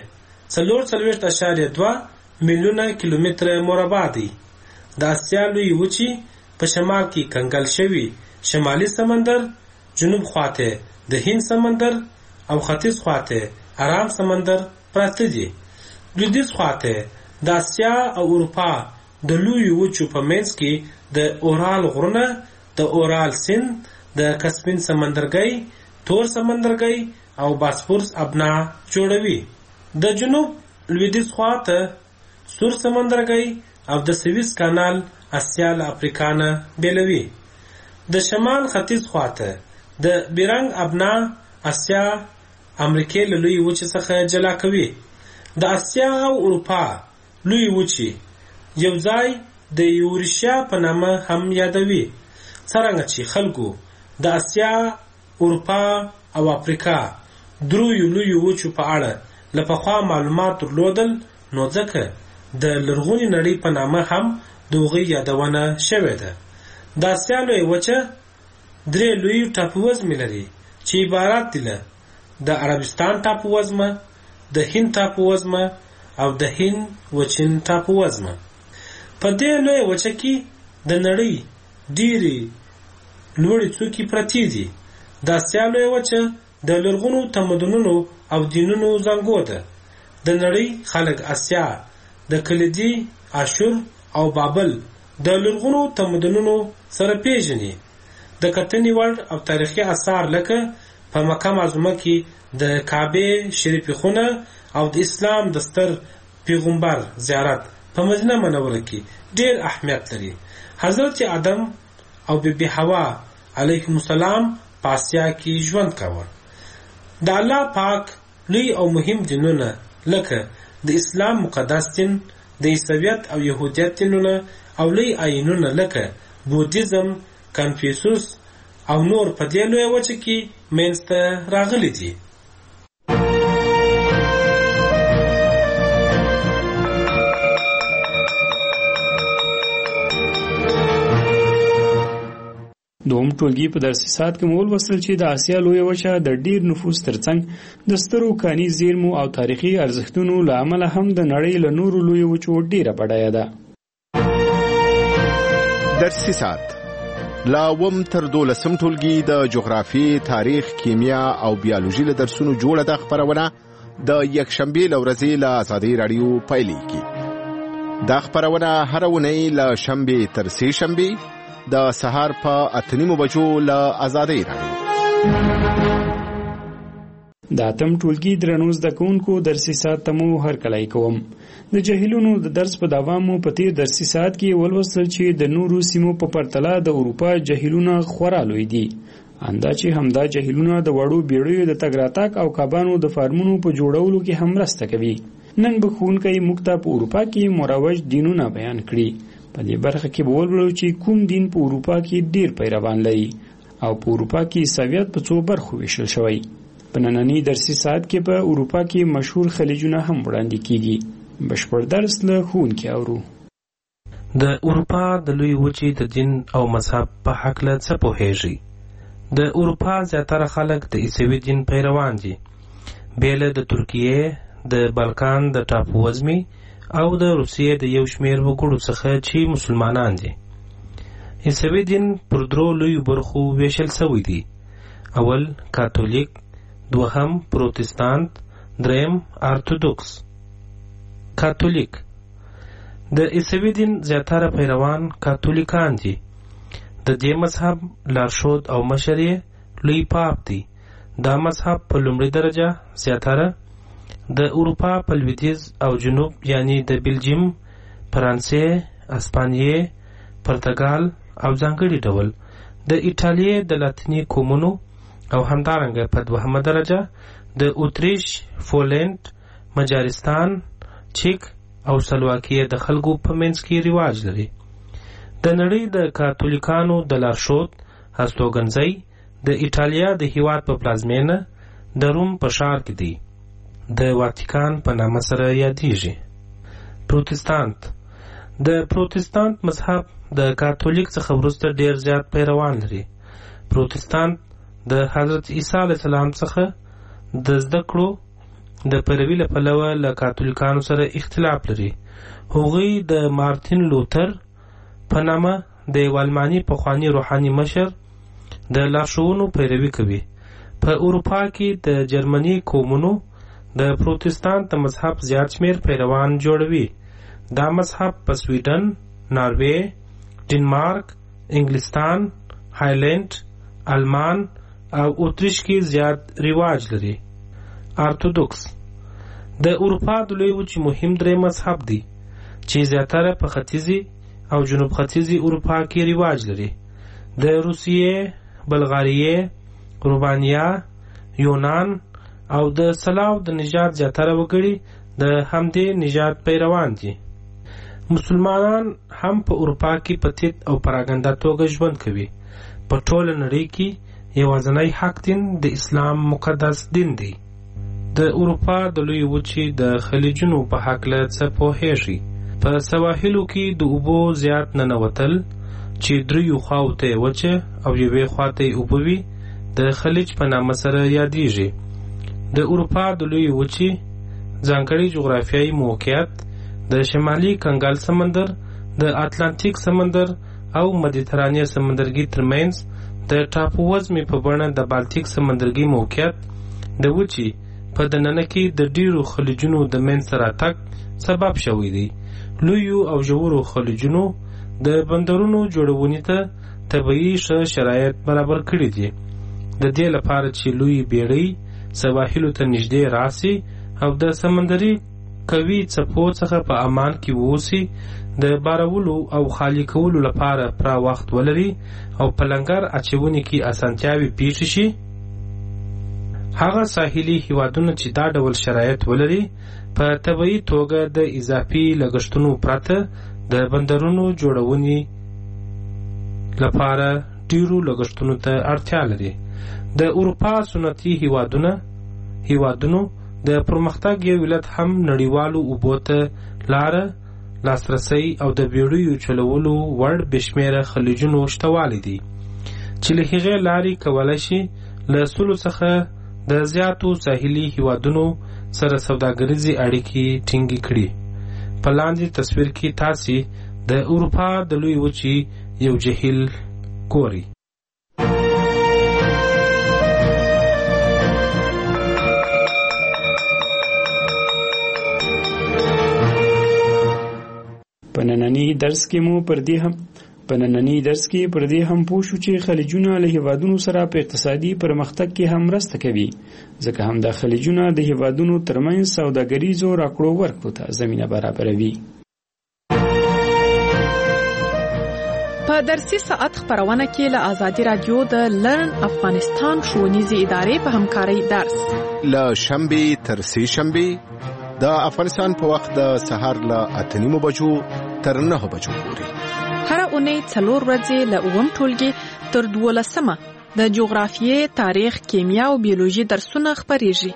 4.2 میلیونه کیلومتره مربع دی. د اسیا لویې وچې په شمال کې کنګل شوی شمالي سمندر، جنوب خواته د هند سمندر او ختیځ خواته آرام سمندر پراته دي. لویدیځ خواته د اسیا او اروپا د لویو وچو په منځ کې د اورال غرونه، د اورال سیند، د کسپین سمندرګي، تور سمندرګي او باسفورس ابنا جوړوي. د جنوب لویدیځ خواته سور سمندرګي او د سویس کانال اسیا له افریقا نه بیلوي. د شمال ختیځ خواته د بیرنګ ابنا اسیا امریکې له لویې وچې څخه جلا کوي. د اسیا او اروپا لویې وچې یو ځای د یورشیا په نامه هم یادوي. څرنګه چې خلکو د اسیا، اروپا او افریقا دریو لویو وچو په اړه له پخوا معلومات درلودل، نو ځکه د لرغونې نړۍ په نامه هم د هغوی یادونه شوې ده. د اسیا لویه وچه 3 لوی ټاپووزمې لري چې عبارت دي له د عربستان ټاپووزمه، د هند ټاپووزمه او د هند وچین ټاپووزمه. په دې لویه وچه کې د نړۍ ډېرې لوړې څوکې پرتې دي. د اسیا لویه وچه د لرغونو تمدنونو او دینونو زانګو ده. د نړۍ خلک اسیا د کلیدي، اشور او بابل د لرغونو تمدنونو سره پیژني. د کتنې وړ او تاریخي آثار لکه په مکه معظمه کې د کعبه شریفه خونه او د اسلام د ستر پیغمبر زیارت په مدینه منوره کې ډېر اهمیت لري. حضرت آدم او بیبي حوا علیهم السلام په اسیا کې ژوند کاوه. د الله پاک لوی او مهم دینونه لکه د اسلام مقدس دین، د عیسویت او یهودیت دینونه او لوی آیینونه لکه بودیزم، کنفیوسوس او نور په دې لویه وچه کې منځته راغلي دي. دوم ټولګي په درسي ساعت کې مول وصل چې د آسیا لویه وچه د ډیر نفوس ترڅنګ د سترو کاني زیرمو او تاریخي ارزښتونو له امله هم د نړۍ له نورو لویو وچو ډیره بډایه ده. درسي ساعت لا وم تر 12 ټولګي د جغرافي، تاریخ، کیمیا او بیولوژي له درسونو جوړه ده. خبرونه د یکشنبه لورځي له آزادۍ رادیو پایلیږي. دا خبرونه هر ونې له شنبه تر سه شنبه د سهار په 8:30 بجو له آزادۍ رادیو. د اتم ټولګي درنو زده کوونکو درسي ساعت ته مو هرکلی کوم. د جهیلونو د درس په دوام مو په تیر درسي ساعت کې ولوستل چې د نورو سیمو په پرتله د اروپا جهیلونه خورا لوی دي. اندا چې همدا جهیلونه د وړو بیړیو د تګ راتګ او کبانو د فارمونو په جوړولو کې هم مرسته کوي. نن به ښوونکی موږ ته په اروپا کې مروج دینونه بیان کړي. په دې برخه کې به ولولو چې کوم دین په اروپا کې ډیر پیروان لري او په اروپا کې سویت په څو برخو ویشل شوی. په نننی درسي ساعت کې په اروپا کې مشهور خلیجونه هم وړاندې کیږي. بشپړ درس له ښوونکي اورو. د اروپا د لوی وچې د دین او مذهب په هکله څه پوهیږي؟ د اروپا زیاتره خلک د عیسوي دین پیروان دي، بیله د ترکیې، د بالکان د ټاپو وزمي او د روسیې د یو شمیر وګړو څخه چې مسلمانان دي. عیسوي دین پر درو لویو برخو ویشل شوی دی. اول کاتولیک، دوهم پروتستانت، دریم ارتودوکس. کاتولیک د عیسوي دین زیاتره پیروان کاتولیکان دي. د دې مذهب لارښود او مشر یې لوی پاپ دی. دا مذهب په لومړي درجه زیاتره د اروپا په لویدیځ او جنوب یعنی د بلجیم، فرانسې، اسپانیې، پرتګال او ځانګړي ډول د ایټالیې د لاتیني قومونو او همدارنګه په دوهمه درجه د اتریش، پولند، مجارستان، چیک او سلواکیې د خلکو په منځ کې رواج لري. د نړۍ د کاتولیکانو د لارښود هستوګنځی د ایټالیا د هیواد په پلازمینه د روم په ښار کې دی. د واتیکان په نامه سره یادیږي. پروتستانت د پروتستانت مذهب د کاتولیک څخه وروسته ډیر زیات پیروان لري. پروتستانت د حضرت عیسی علیه السلام څخه د زده کړو د پیروي له پلوه له کاتولیکانو سره اختلاف لري. هغوی د مارتین لوتر په نامه د یو الماني پخواني روحاني مشر د لارښوونو پیروي کوي. په اروپا کې د جرمني قومونو د پروتستانت د مذهب زیات شمیر پیروان جوړوي. دا مذهب په سویډن، ناروې، ډنمارک، انګلستان، هایلند، آلمان او اتریش کې زیات رواج لري. ارتودوکس د اروپا د لوی وچې مهم درې مذهب دی چې زیاتره په ختیځي او جنوب ختیځي اروپا کې رواج لري. د روسیې، بلغاریې، رومانیا، یونان او د سلاو د نژاد زیاتره وګړي د همدې نژاد پیروان دي. مسلمانان هم په اروپا کې په تیت او پراګنده توګه ژوند کوي. په ټوله نړۍ کې یوازینی حق دین د اسلام مقدس دین دی. د اروپا د لوی وچې د خلیجونو په هکله څه پوهیږي؟ په سواحلو کې د اوبو زیات ننوتل چې دریو خواو ته وچه او یوې خوا ته اوبه وي د خلیج په نامه سره یادیږي. د اروپا د لوی وچې ځانګړی جغرافیایي موقعیت د شمالي کنګل سمندر، د اتلانتیک سمندر او مدیترانې سمندرګي ترمنځ د ټاپو وزمې په بڼه د بالتیک سمندرګي موقعیت د وچې په دننه کې د ډیرو خلیجونو د منځته راتګ سبب شوی دی. لویو او ژورو خلیجونو د بندرونو جوړونې ته طبیعي ښه شرایط برابر کړي دي. د دې لپاره چې لوی بیړۍ سواحلو ته نږدې راسي او د سمندري قوي څپو څخه په امان کې ووسي، د بارولو او خالي کولو لپاره پوره وخت ولري او په لنګر اچونې کې اسانتیاوې پیښ شي. هغه ساحلي هیوادونه چې دا ډول شرایط ولري په طبیعي توګه د اضافي لګښتونو پرته د بندرونو جوړونې لپاره ډیرو لګښتونو ته اړتیا لري. د اروپا سنتي هیوادونو د پرمختګ یو علت هم نړیوالو اوبو ته لاره، لاسرسی او د بیړیو چلولو وړ بشمیره خلیجونو شتوالی دي چې له هغې لارې کولی شي له سلو څخه د زیاتو ساحلي هیوادونو سره سوداګریزې اړیکې ټینګې کړي. په لاندې تصویر کې تاسې د اروپا د لوی وچې یو جهیل ګورئ. په نننی درس کې مو پر دې په نننی درس کې پر دې هم پوه شو چې خلیجونه له هیوادونو سره په اقتصادي پرمختګ کې هم مرسته کوي، ځکه هم دا خلیجونه د هیوادونو ترمنځ سوداګریزو راکړو ورکړو ته زمینه برابروي. په درسي ساعت خبرونه کې له آزادي رادیو د لرن افغانستان ښوونیزې ادارې په همکارۍ درس له شنبې تر سې شنبې د افغانستان په وخت د سهار له 8:30 بجو تر 9 بجو پورې. هر اونۍ 4 ورځې له 9 ټولګي تر 12 د جغرافیې، تاریخ، کیمیا او بیولوژي درسونه خبرېږي.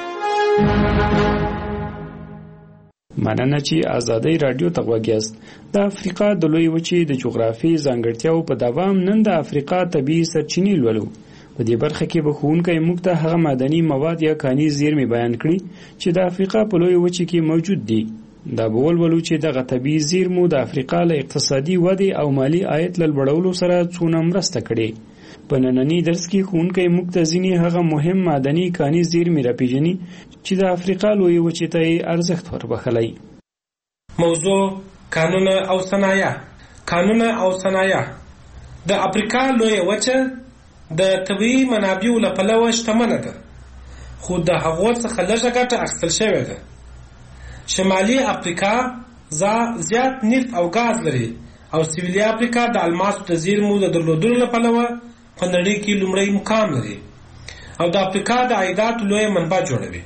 مننه چې آزادۍ رادیو ته غوږ یاست. د افریقا د لوی وچې د جغرافیې ځانګړتیاو په دوام نن د افریقا طبیعي سرچینې لولو. په دې برخه کې به ښوونکی موږ ته هغه معدني مواد یا کاني زیرمې بیان کړي چې د افریقا په لوی وچې کې موجود دي. دا به ولولو چې دغه طبیعي زیرمو د افریقا له اقتصادي ودې او مالي عاید له لوړولو سره څونه مرسته کړې. په نننی درس کې ښوونکی موږ ته ځینې هغه مهم معدني کاني زیرمې راپېژني چې د افریقا لوی وچې ته یې ارزښت وربخلی. موضوع کانونه او صنایع. کانونه او صنایع د افریقا لوی وچه د طبیعي منابعو له پلوه شتمنه ده، خو د هغو څخه لږه ګټه اخیستل شوې ده. شمالي افریقا زیات نفت او ګاز لري او سویلي افریقا د الماسو د زیرمو د درلودلو له پلوه په نړۍ کې لومړی مقام لري او د افریقا د عایداتو لویه منبع جوړوي.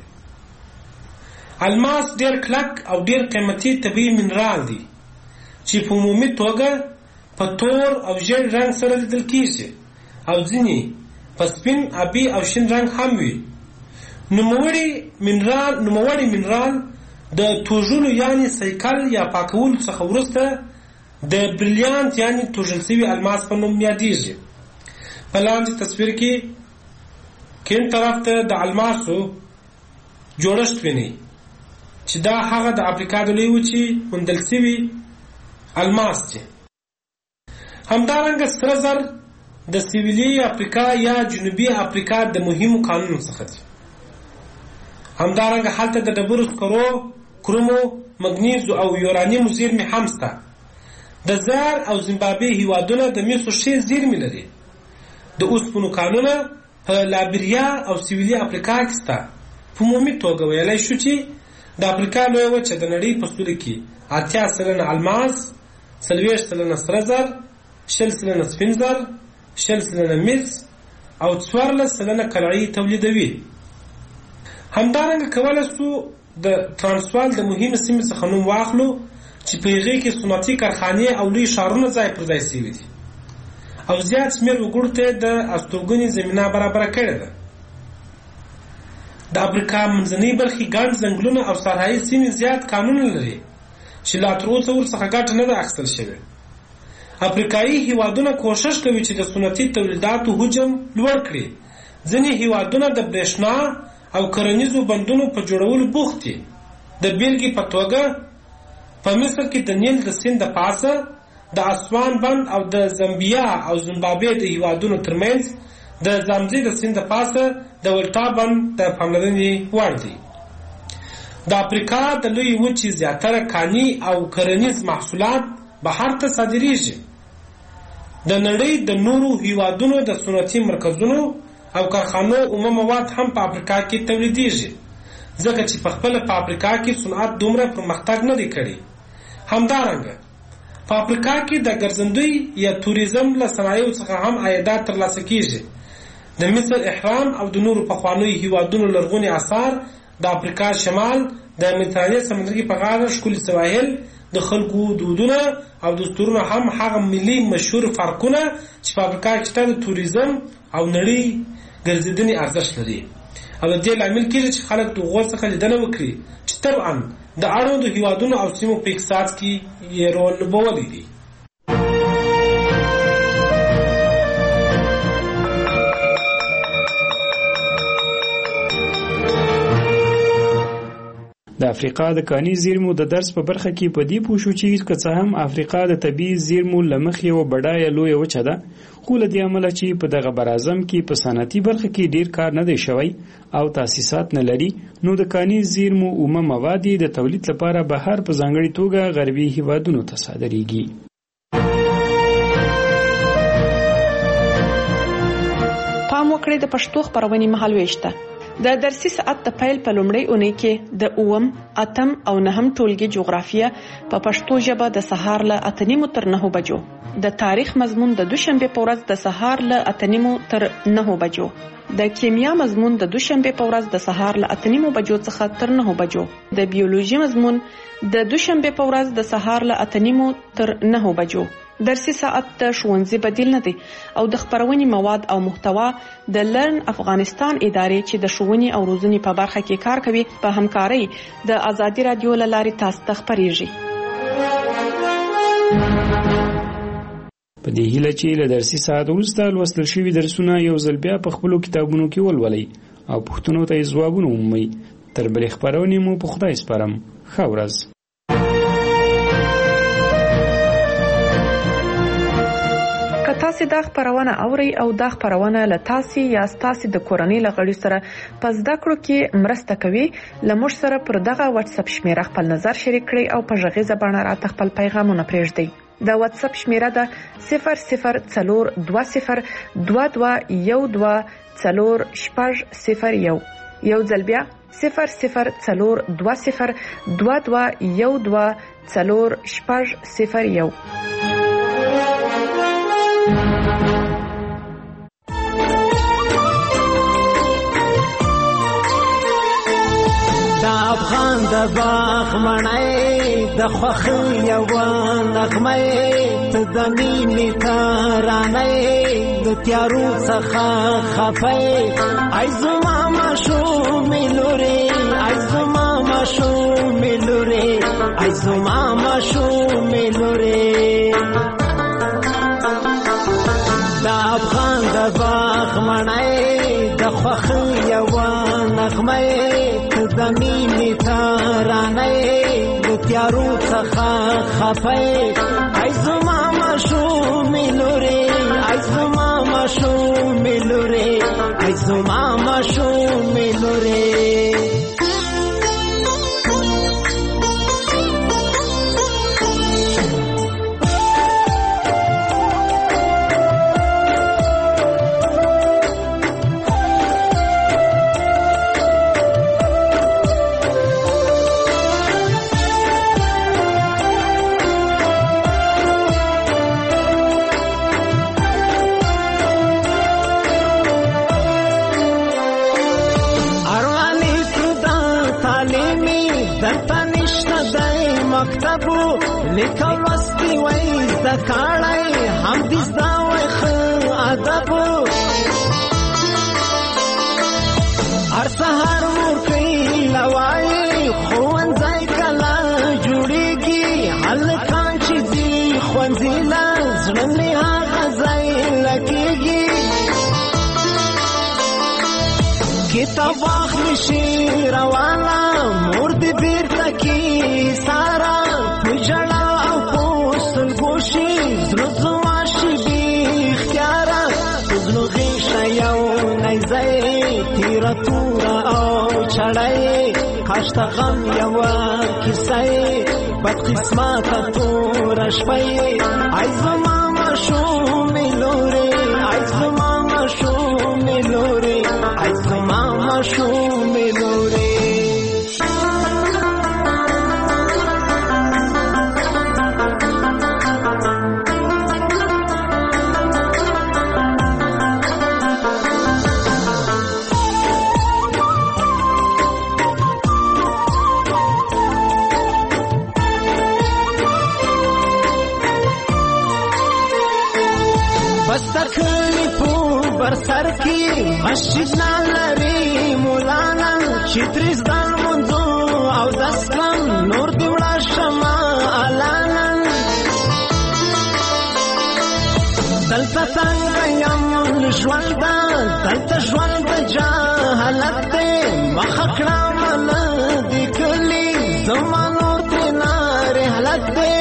الماس ډېر کلک او ډېر قیمتي طبیعي منرال دی چې په عمومي توګه په تور او ژیړ رنګ سره لیدل کیږي او ځینې په سپین، آبي او شین رنګ هم وي. نوموړی منرال د توژلو یعنی سایکل یا پاکولو څخه وروسته د بریلیانت یعنی توژل شوي الماس په نوم یادیږي. په لاندې تصویر کې کیڼ طرف ته د الماسو جوړښت ویني چې دا هغه د افریقا د لوی وچې موندل شوي الماس دي. همدارنګه سره زر د سویلي افریقا یا جنوبي افریقا د مهمو کانونو څخه دي. همدارنګه هلته د ډبرو سکرو، کرومو، مګنیزو او یورانیمو زیرمې هم شته. د زار او زیمبابوې هیوادونه د مسو ښې زیرمې لري. د اوسپنو کانونه په لایبریا او سویلي افریقا کې شته. په عمومي توګه ویلی شو چې د افریقا لویه وچه د نړۍ په سطحه کې 80% الماس، 40% سره زر، 20% سپین زر، 20% مس او 14% قلعې تولیدوي. همدارنګه کولی شو د ترانسوال د مهمې سیمې څخه نوم واخلو چې په هغې کې صنعتي کارخانې او لوی ښارونه ځای پر ځای شوي دي او زیات شمېر وګړو ته د استوګنې زمینه برابره کړې ده. د افریقا منځنۍ برخې ګڼ ځنګلونه او صحرایي سیمې زیات کانونه لري چې لا تر اوسه ورڅخه ګټه نه ده اخیستل شوې. افریقایي هیوادونه کوښښ کوي چې د صنعتي تولیداتو حجم لوړ کړي. ځینې هیوادونه د برېښنا او کرنیزو بندونو په جوړولو بوخت دي. د بیلګې په توګه په مصر کې د نیل د سیند د پاسه د اسوان بند او د زامبیا او زیمبابوې د هیوادونو ترمنځ د زامزي د سیند د پاسه د ولټا بند د پاملرنې وړ دی. د افریقا د لوی وچې زیاتره کاني او کرنیز محصولات بهر ته صادریږي. د نړۍ د نورو هیوادونو د صنعتي مرکزونو او کارخانو اومه مواد هم په افریقا کې تولیدیږي، ځکه چې په خپله په افریقا کې صنعت دومره پرمختګ نه دی کړی. همدارنګه په افریقا کې د ګرځندوی یا توریزم له صنایعو څخه هم عایدات ترلاسه کیږي. د مصر احرام او د نورو پخوانیو هیوادونو لرغوني آثار، د افریقا شمال، د مدیترانې سمندرګي په غاړه ښکلي سواحل، د خلکو دودونه او دستورونه هم هغه ملي مشهور فرقونه چې په افریقا کې شته د توریزم او نړۍ ګرځېدنې ارزښت لري او د دې لامل کېږي چې خلک د هغو څخه لیدنه وکړي چې طبعا د اړوندو هیوادونو او سیمو په اقتصاد کې یې رول لوبولی دی. د افریقا د کاني زیرمو د درس په برخه کې په دې پوه شو چې که څه هم افریقا د طبیعي زیرمو له مخې یوه بډایه لویه وچه ده، خو له دې امله چې په دغه براعظم کې په صنعتي برخه کې ډیر کار نه دی شوی او تاسیسات نه لري، نو د کاني زیرمو اومه مواد د تولید لپاره بهر په ځانګړې توګه غربي هیوادونو ته صادریږي. وکړي د پښتو خبرونې مهالويش ته. د درسي ساعت د پیل په لومړۍ اونۍ کې د 8م، 8م او 9م ټولګي جغرافیه په پښتو ژبه د سهار له 8:30 تر 9 بجو، د تاریخ مضمون د دوشنبه په ورځ د سهار له 8:30 تر 9 بجو، د کیمیا مضمون د دوشنبه په ورځ د سهار له 8:30 بجو څخه تر 9 بجو، د بیولوژي مضمون د دوشنبه په ورځ د سهار له 8:30 تر 9 بجو. درسي ساعت د ښوونځي بدیل نه دی او د خبرونې مواد او محتوا د لرن افغانستان ادارې چې د ښوونې او روزنې په برخه کې کار کوي په همکارۍ د آزادي رادیو له لارې تاسو ته خبريږي. په دې هیله چې له درسي ساعت وروسته لوستل شوي درسونه یو ځل بیا په خپلو کتابونو کې ولولئ او پوښتنو ته یې ځوابونه ومومئ. تر بلې خپرونې مو په خدای سپارم. ښه ورځ. تاسو دا خبرونه اوري او دا خبرونه له تاسو یا تاسو د کورنۍ لغړي سره په زده کړو کې مرسته کوي. لمر سره پر دغه واتس اپ شمیره خپل نظر شریک کړئ او په ژغې زبانه راته خپل پیغامونه پرېږدئ. د واتس اپ شمیره ده 002022124001. یو ځل بیا 002022124001. افغان د باغ مړی د خوښۍ یوه نغمه ته د مینې ترانه د تیارو څخه خفه ای زما ماشومې لورې ای زما ماشومې لورې ای زما ماشومې لورې د افغان د باغ مړی د خوښۍ یوه نغمه د مینې ترانه د تیارو څخه خفه ای زما ماشومې لورې ای زما ماشومې لورې ای زما ماشومې لورې لیکل وستي وای زده کړای هم دې زده وای ښه ادب هر سهار مور کوي لوای ښوونځی کله جوړیږي هلکان چې ځي ښوونځي له زړه مې هغه ځای لګیږي کتاب واخلي شي روانه مور دې بیرته کې سارا پجړه او پوسل ګوشي زړه زما شي بې اختیاره زړه غیشه یو نیزه تیره توره او چړی کاشته غم یوه کیسه بد قسمته توره شپه ای زما ماشومې لورې ای زما ماشومې لورې ای زما ماشومې لورې سر کی مسجد نالری مولانا چتریز دان منزو او دسلم نور دیوڑا شما الانا دلتا سنگیم لشوالدا دلتا شوالدا جاہلت دے مخکڑا من دی کلی زمان نور تینا رحلت دے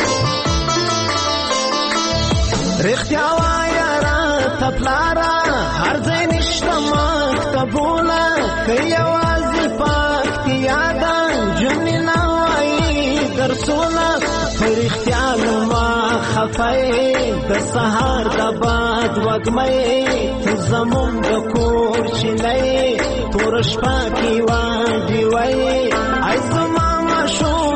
رختیاوا یارا تپلارا هر ځای نشته مکتبونه که یوازې پکتیا ده جملې نه وایي درسونه په رښتیا له ما خفای د سهار د باد وګمې ته زمون د کور چلای تور شپه کې وای دی وای ای زما شو